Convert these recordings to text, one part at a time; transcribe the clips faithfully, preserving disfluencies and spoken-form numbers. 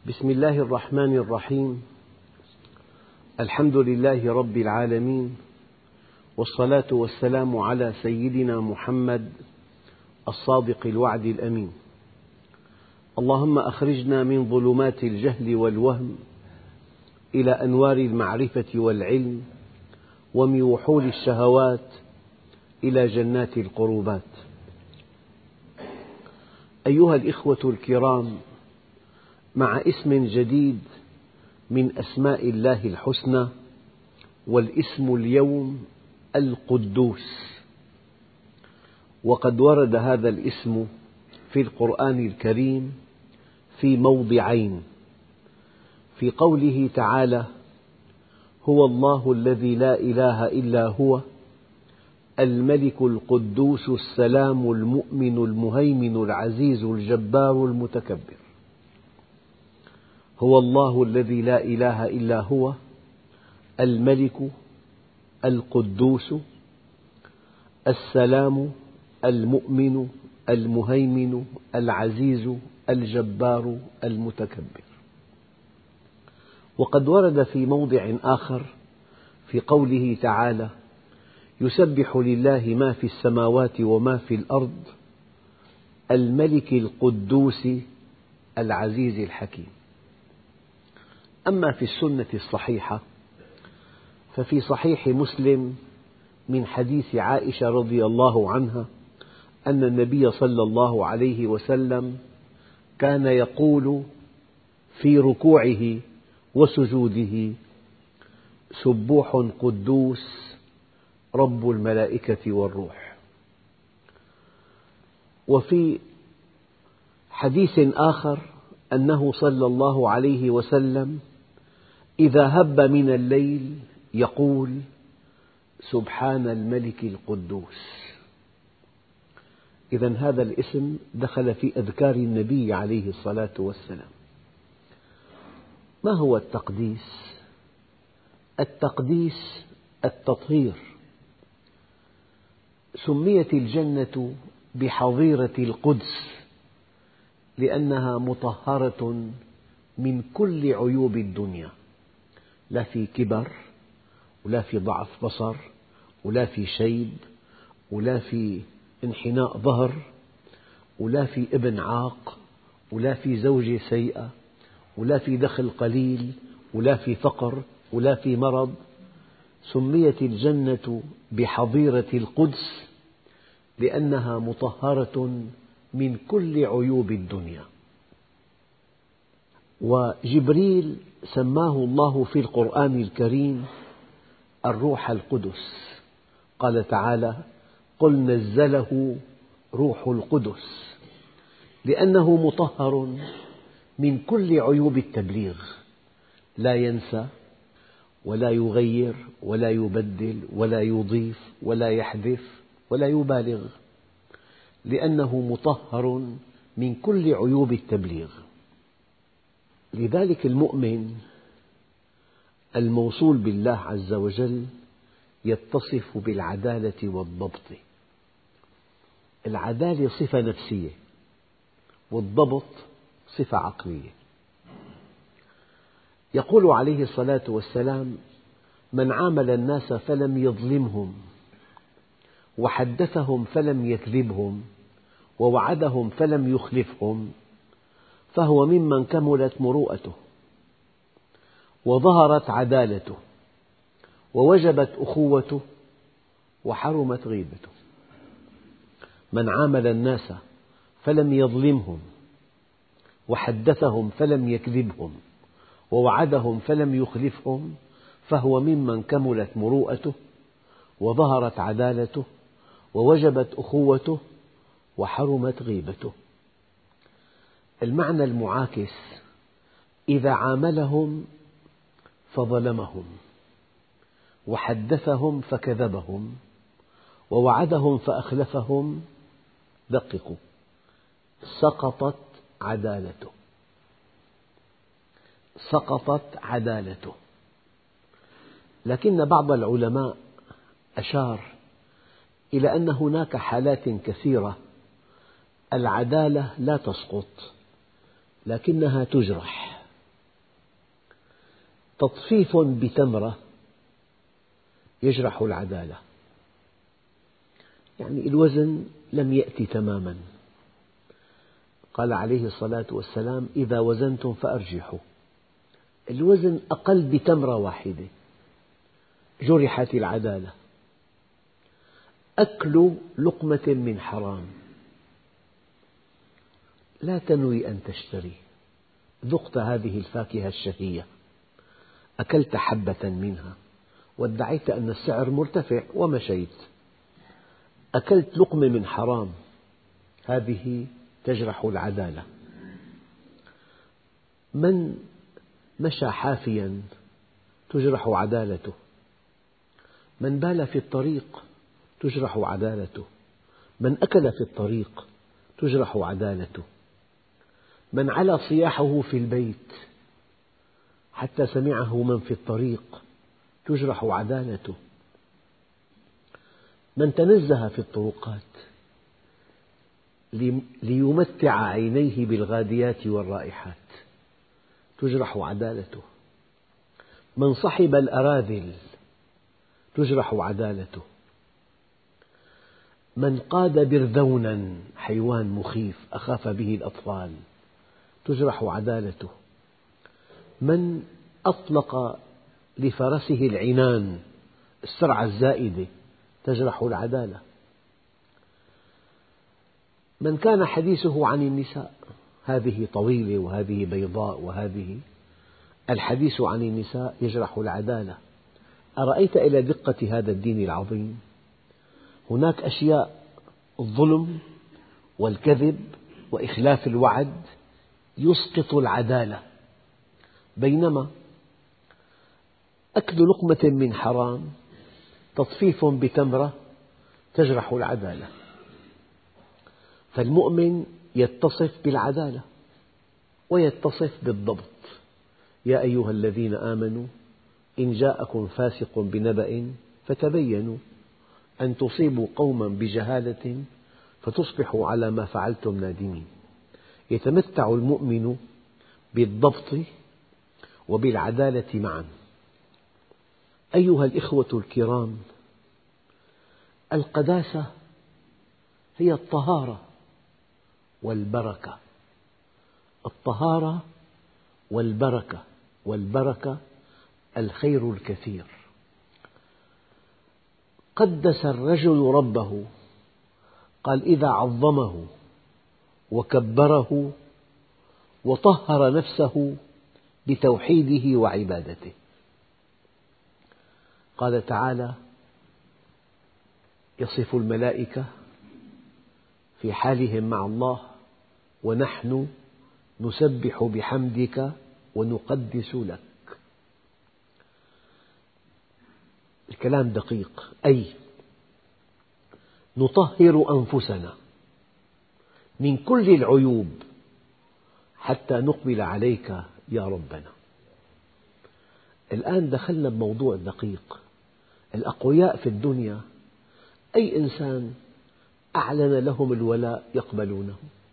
بسم الله الرحمن الرحيم. الحمد لله رب العالمين، والصلاة والسلام على سيدنا محمد الصادق الوعد الأمين. اللهم أخرجنا من ظلمات الجهل والوهم إلى أنوار المعرفة والعلم، ومن وحول الشهوات إلى جنات القربات. أيها الإخوة الكرام، مع اسم جديد من أسماء الله الحسنى، والاسم اليوم القدوس. وقد ورد هذا الاسم في القرآن الكريم في موضعين: في قوله تعالى: هو الله الذي لا إله إلا هو الملك القدوس السلام المؤمن المهيمن العزيز الجبار المتكبر. هو الله الذي لا إله إلا هو الملك القدوس السلام المؤمن المهيمن العزيز الجبار المتكبر. وقد ورد في موضع آخر في قوله تعالى: يسبح لله ما في السماوات وما في الأرض الملك القدوس العزيز الحكيم. أما في السنة الصحيحة ففي صحيح مسلم من حديث عائشة رضي الله عنها أن النبي صلى الله عليه وسلم كان يقول في ركوعه وسجوده: سبوح قدوس رب الملائكة والروح. وفي حديث آخر أنه صلى الله عليه وسلم إذا هب من الليل يقول: سبحان الملك القدوس. إذن هذا الاسم دخل في أذكار النبي عليه الصلاة والسلام. ما هو التقديس؟ التقديس التطهير. سميت الجنة بحظيرة القدس لأنها مطهرة من كل عيوب الدنيا، لا في كبر، ولا في ضعف بصر، ولا في شيب، ولا في انحناء ظهر، ولا في ابن عاق، ولا في زوجة سيئة، ولا في دخل قليل، ولا في فقر، ولا في مرض. سميت الجنة بحظيرة القدس لأنها مطهرة من كل عيوب الدنيا. وجبريل سماه الله في القرآن الكريم الروح القدس. قال تعالى: قل نزله روح القدس، لأنه مطهر من كل عيوب التبليغ، لا ينسى ولا يغير ولا يبدل ولا يضيف ولا يحذف ولا يبالغ، لأنه مطهر من كل عيوب التبليغ. لذلك المؤمن الموصول بالله عز وجل يتصف بالعدالة والضبط. العدالة صفة نفسية، والضبط صفة عقلية. يقول عليه الصلاة والسلام: من عامل الناس فلم يظلمهم، وحدثهم فلم يكذبهم، ووعدهم فلم يخلفهم، فهو ممن كملت مروءته، وظهرت عدالته، ووجبت أخوته، وحرمت غيبته. من عامل الناس فلم يظلمهم، وحدثهم فلم يكذبهم، ووعدهم فلم يخلفهم، فهو ممن كملت مروءته، وظهرت عدالته، ووجبت أخوته، وحرمت غيبته. المعنى المعاكس: إذا عاملهم فظلمهم، وحدثهم فكذبهم، ووعدهم فأخلفهم، دققوا: سقطت عدالته. سقطت عدالته. لكن بعض العلماء أشار إلى أن هناك حالات كثيرة العدالة لا تسقط، لكنها تجرح. تطفيف بتمرة يجرح العدالة. يعني الوزن لم يأتي تماما. قال عليه الصلاة والسلام: إذا وزنتم فأرجحوا. الوزن أقل بتمرة واحدة، جرحت العدالة. أكل لقمة من حرام، لا تنوي أن تشتري. ذقت هذه الفاكهة الشهية، أكلت حبة منها وادعيت أن السعر مرتفع ومشيت، أكلت لقمة من حرام، هذه تجرح العدالة. من مشى حافيا تجرح عدالته، من بال في الطريق تجرح عدالته، من أكل في الطريق تجرح عدالته، من علا صياحه في البيت حتى سمعه من في الطريق تجرح عدالته، من تنزه في الطرقات ليمتع عينيه بالغاديات والرائحات تجرح عدالته، من صحب الأراذل تجرح عدالته، من قاد برذونا حيوان مخيف أخاف به الأطفال تجرح عدالته، من أطلق لفرسه العنان السرعة الزائدة تجرح العدالة، من كان حديثه عن النساء، هذه طويلة وهذه بيضاء وهذه، الحديث عن النساء يجرح العدالة. أرأيت إلى دقة هذا الدين العظيم؟ هناك أشياء، الظلم والكذب وإخلاف الوعد يسقط العدالة، بينما أكل لقمة من حرام تطفيف بتمرة تجرح العدالة. فالمؤمن يتصف بالعدالة ويتصف بالضبط. يا أيها الذين آمنوا إن جاءكم فاسق بنبأ فتبينوا أن تصيبوا قوما بجهالة فتصبحوا على ما فعلتم نادمين. يتمتع المؤمن بالضبط وبالعدالة معا. أيها الإخوة الكرام، القداسة هي الطهارة والبركة، الطهارة والبركة، والبركة الخير الكثير. قدس الرجل ربه، قال: إذا عظمه وكبره وطهر نفسه بتوحيده وعبادته. قال تعالى: يصف الملائكة في حالهم مع الله: ونحن نسبح بحمدك ونقدس لك. الكلام دقيق، أي نطهر أنفسنا من كل العيوب حتى نقبل عليك يا ربنا. الآن دخلنا بموضوع دقيق. الأقوياء في الدنيا أي إنسان أعلن لهم الولاء يقبلونه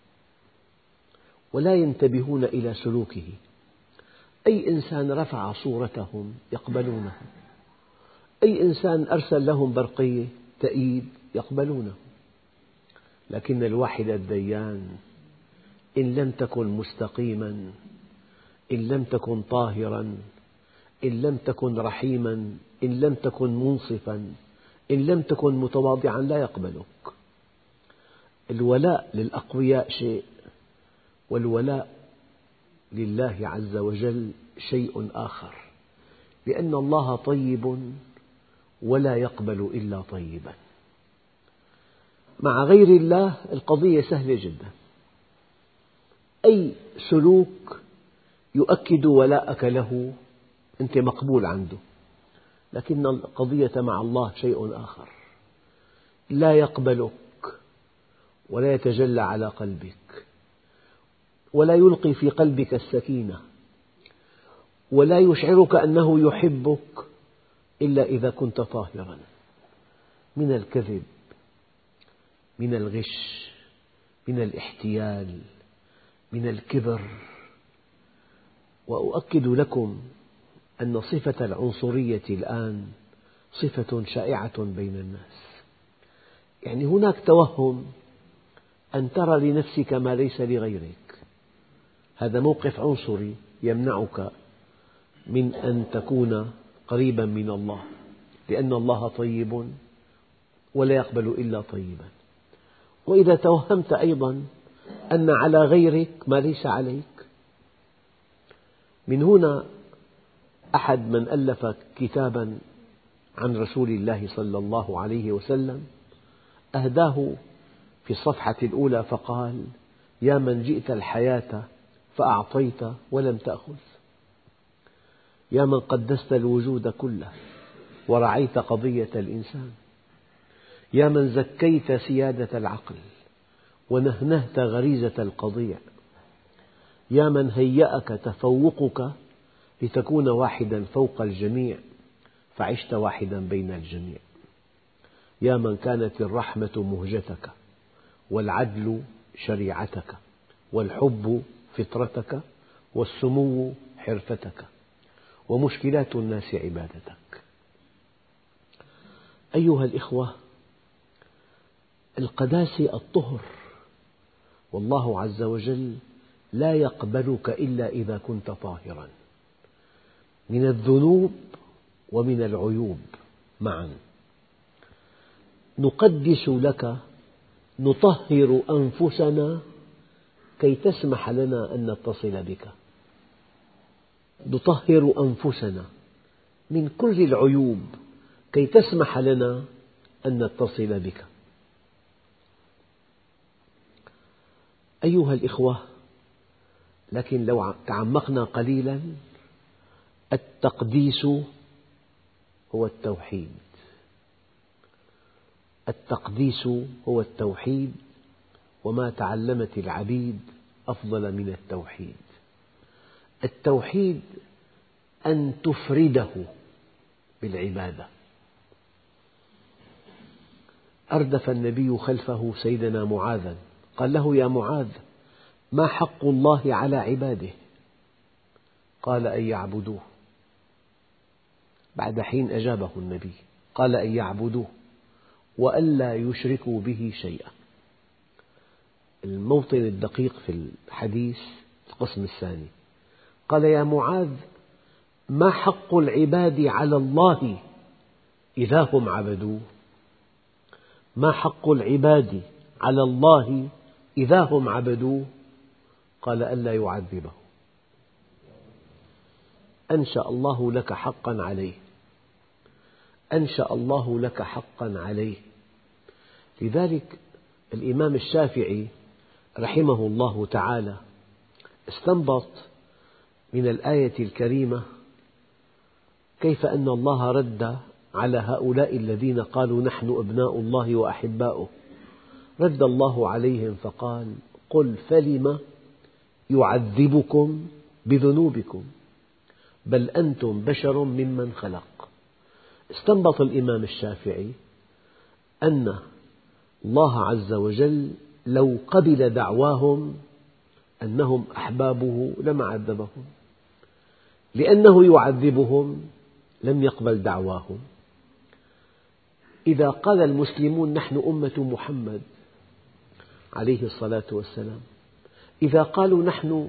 ولا ينتبهون إلى سلوكه، أي إنسان رفع صورتهم يقبلونه، أي إنسان أرسل لهم برقية تأييد يقبلونه. لكن الواحد الديان إن لم تكن مستقيما، إن لم تكن طاهرا، إن لم تكن رحيما، إن لم تكن منصفا، إن لم تكن متواضعا لا يقبلك. الولاء للأقوياء شيء، والولاء لله عز وجل شيء آخر، لأن الله طيب ولا يقبل إلا طيبا. مع غير الله القضية سهلة جدا، أي سلوك يؤكد ولاءك له أنت مقبول عنده، لكن القضية مع الله شيء آخر، لا يقبلك ولا يتجلى على قلبك ولا يلقي في قلبك السكينة ولا يشعرك أنه يحبك إلا إذا كنت طاهرا من الكذب، من الغش، من أن صفة العنصرية الآن صفة شائعة بين الناس. يعني هناك توهم أن ترى لنفسك ما ليس لغيرك، هذا موقف عنصري يمنعك من أن تكون قريبا من الله، لأن الله طيب ولا يقبل إلا طيبا. وإذا توهمت أيضا أن على غيرك ما ليس عليك، من هنا أحد من ألف كتابا عن رسول الله صلى الله عليه وسلم أهداه في الصفحة الأولى فقال: يا من جئت الحياة فأعطيت ولم تأخذ، يا من قدست الوجود كله ورعيت قضية الإنسان، يا من زكيت سيادة العقل ونهنهت غريزة القضية، يا من هيأك تفوقك لتكون واحدا فوق الجميع فعشت واحدا بين الجميع، يا من كانت الرحمة مهجتك والعدل شريعتك والحب فطرتك والسمو حرفتك ومشكلات الناس عبادتك. أيها الإخوة، القداسة الطهر، والله عز وجل لا يقبلك إلا إذا كنت طاهرا من الذنوب ومن العيوب معا. نقدس لك، نطهر أنفسنا كي تسمح لنا أن نتصل بك، نطهر أنفسنا من كل العيوب كي تسمح لنا أن نتصل بك. أيها الإخوة، لكن لو تعمقنا قليلا، التقديس هو التوحيد، التقديس هو التوحيد، وما تعلمت العبيد أفضل من التوحيد. التوحيد أن تفرده بالعبادة. أردف النبي خلفه سيدنا معاذا، قال له: يا معاذ، ما حق الله على عباده؟ قال: أن يعبدوه. بعد حين أجابه النبي قال: أن يعبدوه وألا يشركوا به شيئا. الموطن الدقيق في الحديث القسم الثاني، قال: يا معاذ، ما حق العباد على الله إذا هم عبدوه؟ ما حق العباد على الله إذا هم عبدوه؟ قال: ألا يعذبه. أنشأ الله لك حقا عليه، أنشأ الله لك حقا عليه. لذلك الإمام الشافعي رحمه الله تعالى استنبط من الآية الكريمة كيف أن الله رد على هؤلاء الذين قالوا نحن أبناء الله وأحباؤه، رد الله عليهم فقال: قل فلم يعذبكم بذنوبكم بل أنتم بشر ممن خلق. استنبط الإمام الشافعي أن الله عز وجل لو قبل دعواهم أنهم أحبابه لما عذبهم، لأنه يعذبهم لم يقبل دعواهم. إذا قال المسلمون نحن أمة محمد عليه الصلاة والسلام، إذا قالوا نحن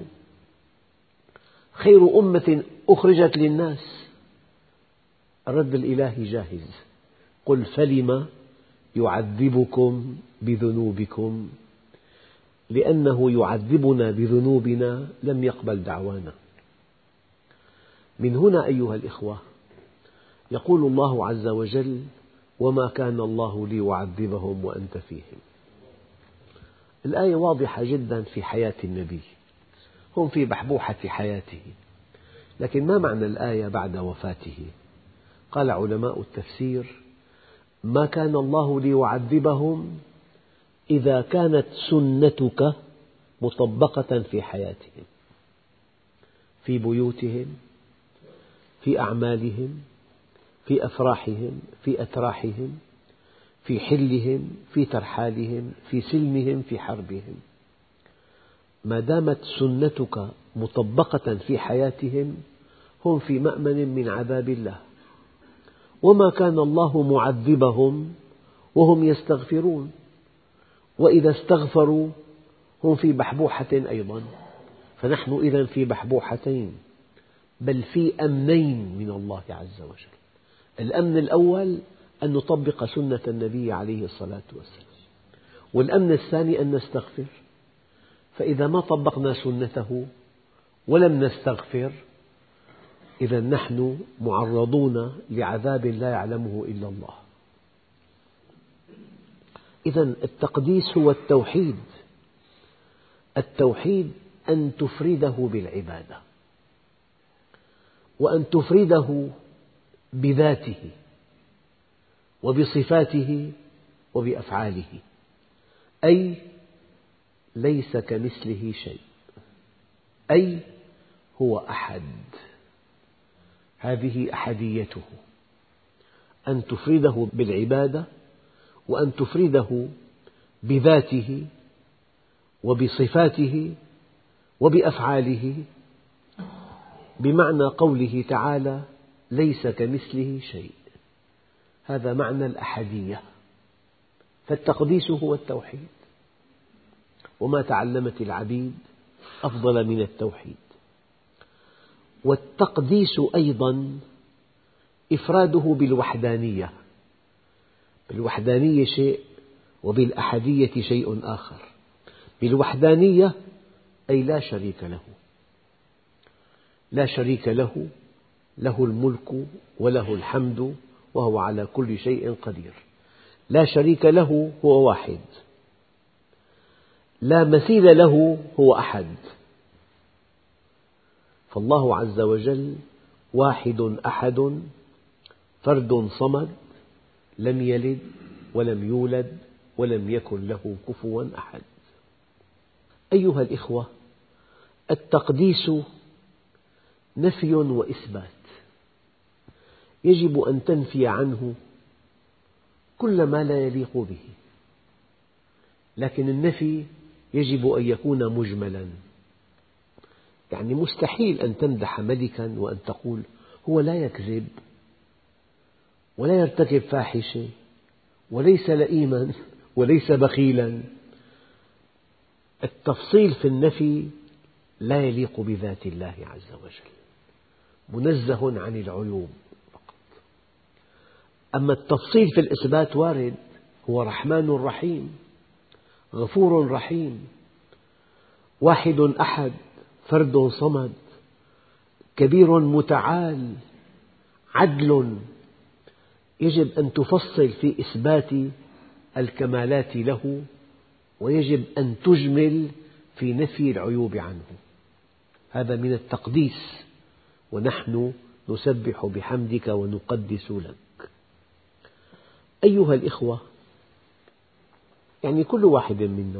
خير أمة أخرجت للناس، الرد الإلهي جاهز: قل فلم يعذبكم بذنوبكم، لأنه يعذبنا بذنوبنا لم يقبل دعوانا. من هنا أيها الإخوة يقول الله عز وجل: وما كان الله ليعذبهم وأنت فيهم. الآية واضحة جدا في حياة النبي، هم في بحبوحة حياته، لكن ما معنى الآية بعد وفاته؟ قال علماء التفسير: ما كان الله ليعذبهم إذا كانت سنتك مطبقة في حياتهم، في بيوتهم، في أعمالهم، في أفراحهم، في أتراحهم، في حلهم، في ترحالهم، في سلمهم، في حربهم. ما دامت سنتك مطبقة في حياتهم هم في مأمن من عذاب الله، وما كان الله معذبهم وهم يستغفرون، وإذا استغفروا هم في بحبوحة أيضا. فنحن إذن في بحبوحتين، بل في أمنين من الله عز وجل. الأمن الأول أن نطبق سنة النبي عليه الصلاة والسلام، والأمن الثاني أن نستغفر. فإذا ما طبقنا سنته ولم نستغفر، إذا نحن معرضون لعذاب لا يعلمه إلا الله. إذا التقديس هو التوحيد. التوحيد أن تفرده بالعبادة، وأن تفرده بذاته وبصفاته وبأفعاله، أي ليس كمثله شيء، أي هو أحد. هذه أحديته، أن تفرده بالعبادة، وأن تفرده بذاته وبصفاته وبأفعاله، بمعنى قوله تعالى: ليس كمثله شيء. هذا معنى الأحدية. فالتقديس هو التوحيد، وما تعلمت العبيد أفضل من التوحيد. والتقديس أيضا إفراده بالوحدانية. بالوحدانية شيء، وبالأحدية شيء آخر. بالوحدانية أي لا شريك له، لا شريك له، له الملك وله الحمد وهو على كل شيء قدير. لا شريك له هو واحد، لا مثيل له هو أحد. فالله عز وجل واحد أحد فرد صمد، لم يلد ولم يولد ولم يكن له كفوا أحد. أيها الإخوة، التقديس نفي وإثبات. يجب أن تنفي عنه كل ما لا يليق به، لكن النفي يجب أن يكون مجملا. يعني مستحيل أن تمدح ملكا وأن تقول هو لا يكذب ولا يرتكب فاحشة وليس لئيما وليس بخيلا. التفصيل في النفي لا يليق بذات الله عز وجل، منزه عن العيوب فقط. أما التفصيل في الإثبات وارد. هو رحمن رحيم، غفور رحيم، واحد أحد، فرد صمد، كبير متعال، عدل. يجب أن تفصل في إثبات الكمالات له، ويجب أن تجمل في نفي العيوب عنه. هذا من التقديس. ونحن نسبح بحمدك ونقدس لك. أيها الإخوة، يعني كل واحد منا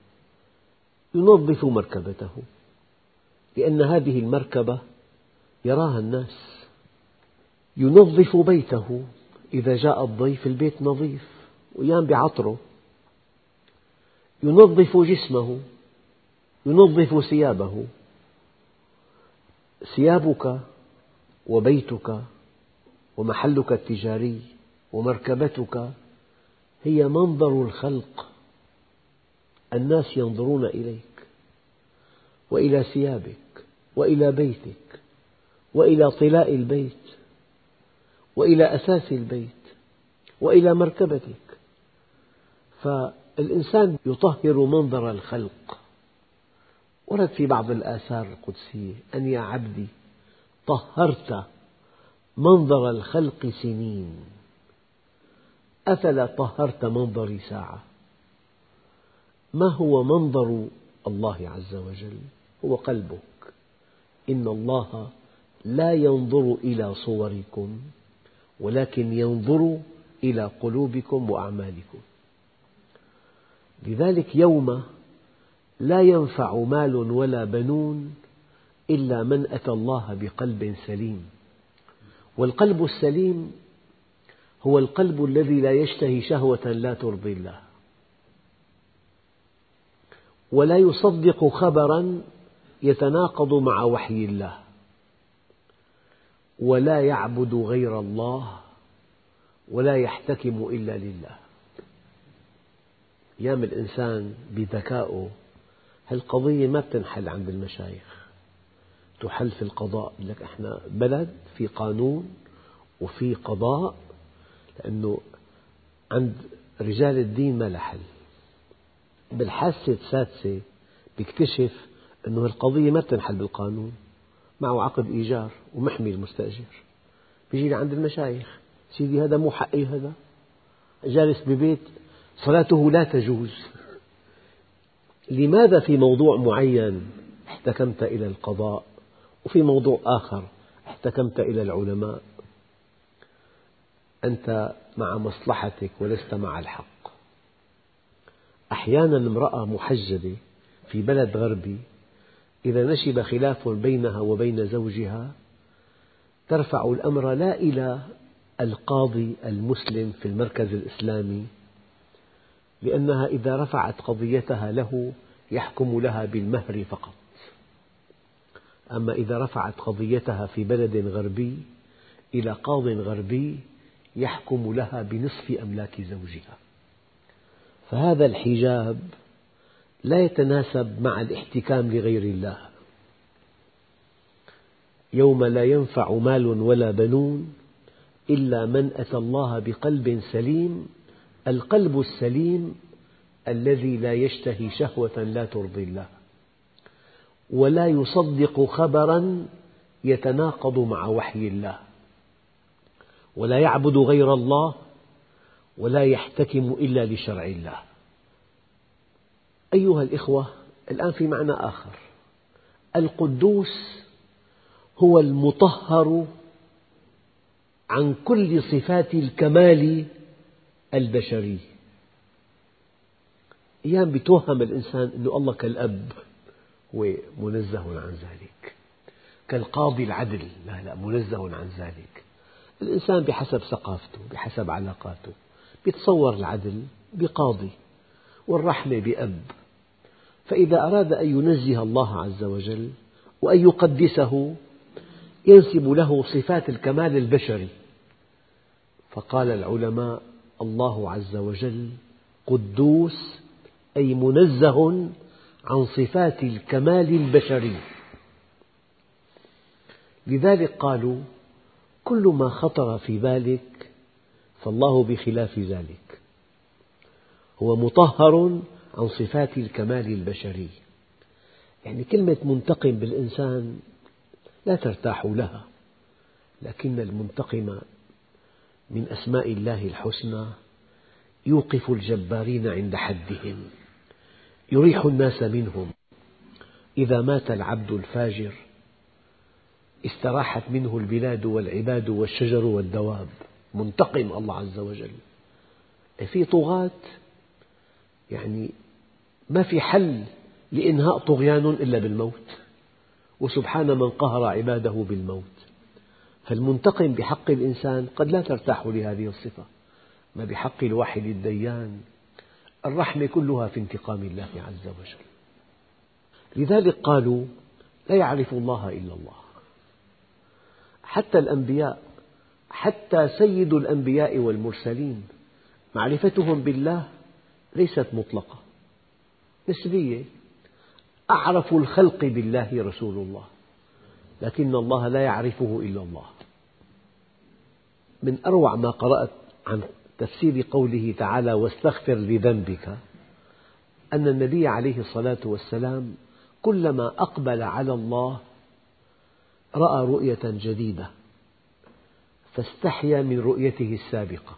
ينظف مركبته، لأن هذه المركبة يراها الناس. ينظف بيته، إذا جاء الضيف البيت نظيف وأيام بعطره. ينظف جسمه، ينظف ثيابه. ثيابك وبيتك ومحلك التجاري ومركبتك هي منظر الخلق. الناس ينظرون إليك وإلى ثيابك وإلى بيتك وإلى طلاء البيت وإلى أساس البيت وإلى مركبتك. فالإنسان يطهر منظر الخلق. ورد في بعض الآثار القدسية: أن يا عبدي طهرت منظر الخلق سنين، أفلا طهرت منظري ساعة. ما هو منظر الله عز وجل؟ هو قلبك. إن الله لا ينظر إلى صوركم ولكن ينظر إلى قلوبكم وأعمالكم. لذلك يوم لا ينفع مال ولا بنون إلا من أتى الله بقلب سليم. والقلب السليم هو القلب الذي لا يشتهي شهوة لا ترضي الله، ولا يصدق خبرا يتناقض مع وحي الله. ولا يعبد غير الله ولا يحتكم إلا لله. أيام الإنسان بذكائه هالقضية ما بتنحل عند المشايخ، تحل في القضاء. لك إحنا بلد في قانون وفي قضاء، لأنه عند رجال الدين ما لها حل. بالحاسة السادسة بيكتشف أنه القضية ما بتنحل بالقانون، معه عقد إيجار ومحمي المستأجر، بيجي لعند المشايخ: سيدي هذا مو حقي، هذا جالس ببيت صلاته لا تجوز. لماذا في موضوع معين احتكمت إلى القضاء وفي موضوع آخر احتكمت إلى العلماء؟ أنت مع مصلحتك ولست مع الحق. أحيانا امرأة محجبة في بلد غربي إذا نشب خلاف بينها وبين زوجها ترفع الأمر لا إلى القاضي المسلم في المركز الإسلامي، لأنها إذا رفعت قضيتها له يحكم لها بالمهر فقط. أما إذا رفعت قضيتها في بلد غربي إلى قاض غربي يحكم لها بنصف أملاك زوجها. فهذا الحجاب لا يتناسب مع الاحتكام لغير الله. يوم لا ينفع مال ولا بنون إلا من أتى الله بقلب سليم. القلب السليم الذي لا يشتهي شهوة لا ترضي الله، ولا يصدق خبرا يتناقض مع وحي الله، ولا يعبد غير الله، ولا يحتكم إلا لشرع الله. أيها الإخوة، الآن في معنى آخر. القدوس هو المطهر عن كل صفات الكمال البشري. أيام يتوهم الإنسان أن الله كالأب، هو منزه عن ذلك، كالقاضي العدل، لا لا منزه عن ذلك. الإنسان بحسب ثقافته بحسب علاقاته يتصور العدل بقاضي والرحمة بأب. فإذا أراد أن ينزه الله عز وجل وأن يقدسه ينسب له صفات الكمال البشري. فقال العلماء: الله عز وجل قدوس، أي منزه عن صفات الكمال البشري. لذلك قالوا: كل ما خطر في بالك فالله بخلاف ذلك، هو مطهر عن صفات الكمال البشري. يعني كلمة منتقم بالإنسان لا ترتاح لها، لكن المنتقم من أسماء الله الحسنى يوقف الجبارين عند حدهم، يريح الناس منهم. إذا مات العبد الفاجر استراحت منه البلاد والعباد والشجر والدواب. منتقم الله عز وجل. في طغاة يعني ما في حل لإنهاء طغيان إلا بالموت، وسبحان من قهر عباده بالموت. فالمنتقم بحق الإنسان قد لا ترتاح لهذه الصفة، ما بحق الواحد الديان الرحمة كلها في انتقام الله عز وجل. لذلك قالوا: لا يعرف الله إلا الله. حتى الأنبياء، حتى سيد الأنبياء والمرسلين، معرفتهم بالله ليست مطلقة، نسبية. أعرف الخلق بالله رسول الله، لكن الله لا يعرفه إلا الله. من أروع ما قرأت عن تفسير قوله تعالى: واستغفر لذنبك، أن النبي عليه الصلاة والسلام كلما أقبل على الله رأى رؤية جديدة فاستحيا من رؤيته السابقة.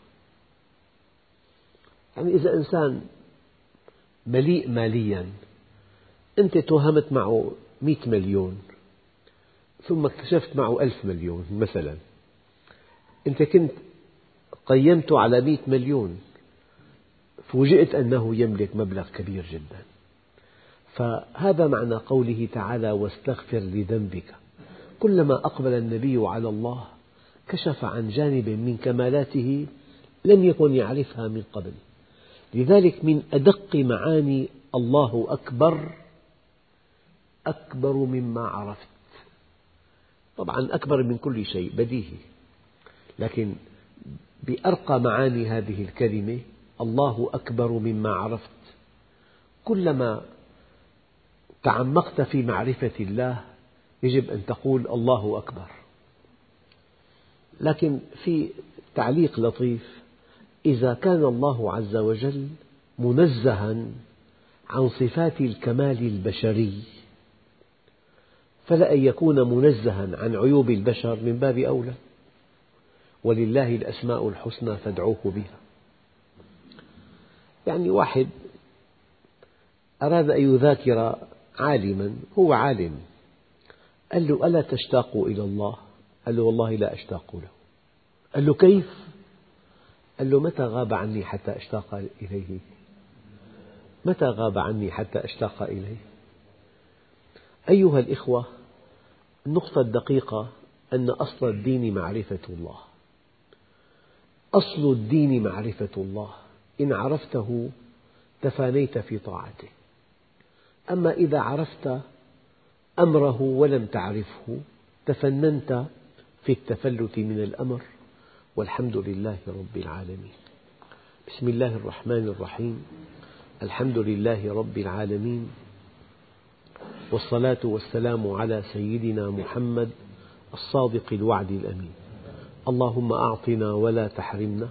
يعني إذا إنسان مليء ماليا، أنت توهمت معه مئة مليون ثم اكتشفت معه ألف مليون مثلا، أنت كنت قيمته على مئة مليون، فوجئت أنه يملك مبلغ كبير جدا. فهذا معنى قوله تعالى: واستغفر لذنبك. كلما أقبل النبي على الله كشف عن جانب من كمالاته لم يكن يعرفها من قبل. لذلك من أدق معاني الله أكبر، أكبر مما عرفت. طبعا أكبر من كل شيء بديهي، لكن بأرقى معاني هذه الكلمة الله أكبر مما عرفت. كلما تعمقت في معرفة الله يجب أن تقول الله أكبر. لكن في تعليق لطيف: إذا كان الله عز وجل منزها عن صفات الكمال البشري فلأن يكون منزها عن عيوب البشر من باب أولى. ولله الأسماء الحسنى فادعوه بها. يعني واحد أراد أن يذاكر عالما، هو عالم، قال له: ألا تشتاق إلى الله؟ قال له: والله لا أشتاق له. قال له: كيف؟ قال له: متى غاب عني حتى أشتاق إليه؟ متى غاب عني حتى أشتاق إليه؟ أيها الإخوة، النقطة الدقيقة أن أصل الدين معرفة الله. أصل الدين معرفة الله، إن عرفته تفانيت في طاعته. أما إذا عرفت أمره ولم تعرفه تفننت في التفلت من الأمر. والحمد لله رب العالمين. بسم الله الرحمن الرحيم. الحمد لله رب العالمين، والصلاة والسلام على سيدنا محمد الصادق الوعد الأمين. اللهم أعطنا ولا تحرمنا،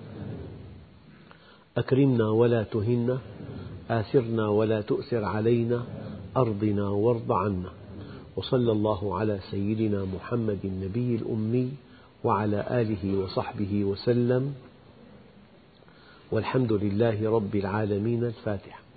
أكرمنا ولا تهنا، آثرنا ولا تؤثر علينا، أرضنا وارض عنا. وصلى الله على سيدنا محمد النبي الأمي وعلى آله وصحبه وسلم، والحمد لله رب العالمين. الفاتحة.